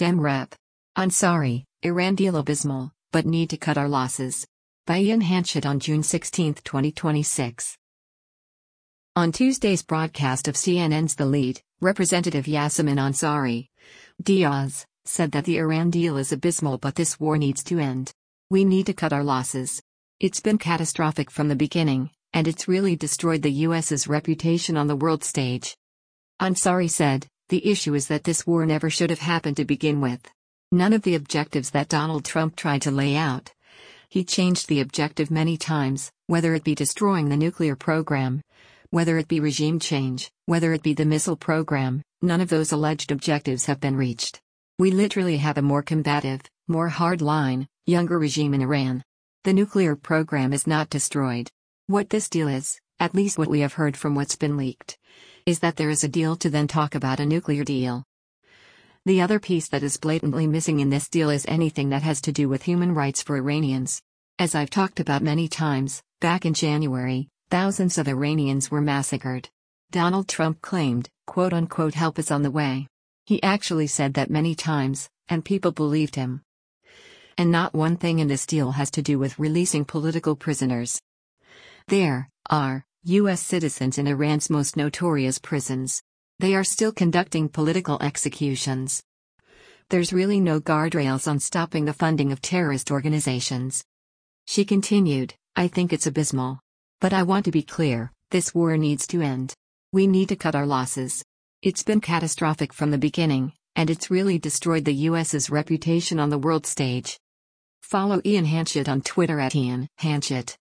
Dem Rep. Ansari, Iran deal abysmal, but need to cut our losses. By Ian Hanchett on June 16, 2026. On Tuesday's broadcast of CNN's The Lead, Representative Yasamin Ansari Diaz said that the Iran deal is abysmal, but this war needs to end. We need to cut our losses. It's been catastrophic from the beginning, and it's really destroyed the US's reputation on the world stage. Ansari said, the issue is that this war never should have happened to begin with. None of the objectives that Donald Trump tried to lay out. He changed the objective many times, whether it be destroying the nuclear program, whether it be regime change, whether it be the missile program, none of those alleged objectives have been reached. We literally have a more combative, more hardline, younger regime in Iran. The nuclear program is not destroyed. What this deal is, at least what we have heard from what's been leaked, is that there is a deal to then talk about a nuclear deal. The other piece that is blatantly missing in this deal is anything that has to do with human rights for Iranians. As I've talked about many times, back in January, thousands of Iranians were massacred. Donald Trump claimed, quote-unquote, help is on the way. He actually said that many times, and people believed him. And not one thing in this deal has to do with releasing political prisoners. There are U.S. citizens in Iran's most notorious prisons. They are still conducting political executions. There's really no guardrails on stopping the funding of terrorist organizations. She continued, I think it's abysmal. But I want to be clear, this war needs to end. We need to cut our losses. It's been catastrophic from the beginning, and it's really destroyed the US's reputation on the world stage. Follow Ian Hanchett on Twitter at Ian Hanchett.